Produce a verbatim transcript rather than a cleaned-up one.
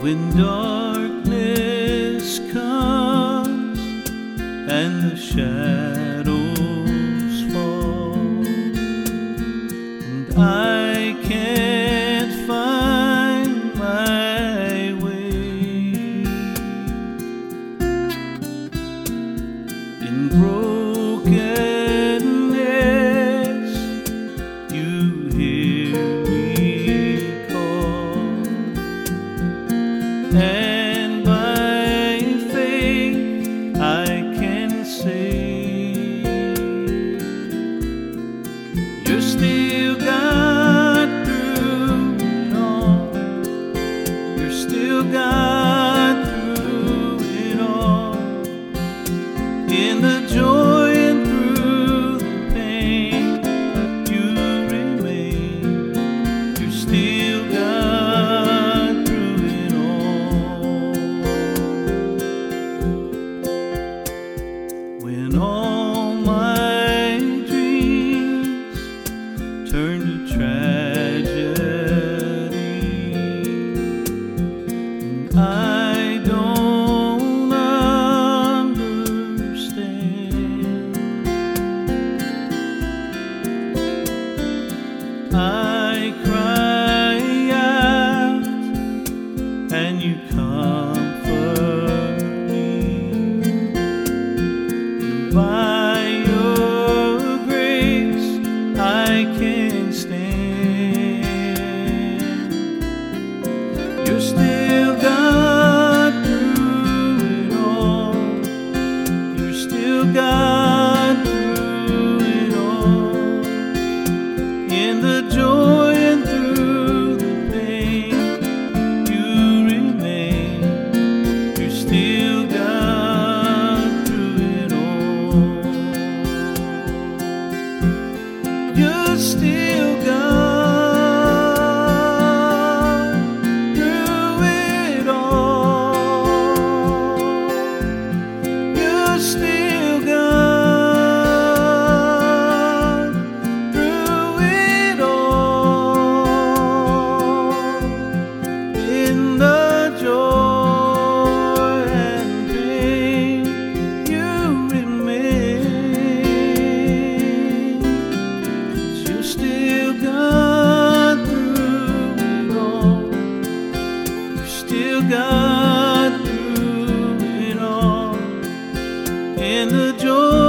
When darkness comes and the shadows fall, and I can't find my way, in brokenness you hear me call, and by faith I can say, you're still God through it all. You're still God through it all. In the joy and through the pain, you remain. You're still God through it all. When all my dreams turn to tragedy, and I don't understand, I cry out and you comfort me. By your grace I can stand. You're still God through it all. You're still God through it all. In the joy and through the pain, you remain. You're still God through it all. You're still God through it all. You're still God through it all. In the joy and pain, you remain. You're still God through it all. You're still God through it all. In the joy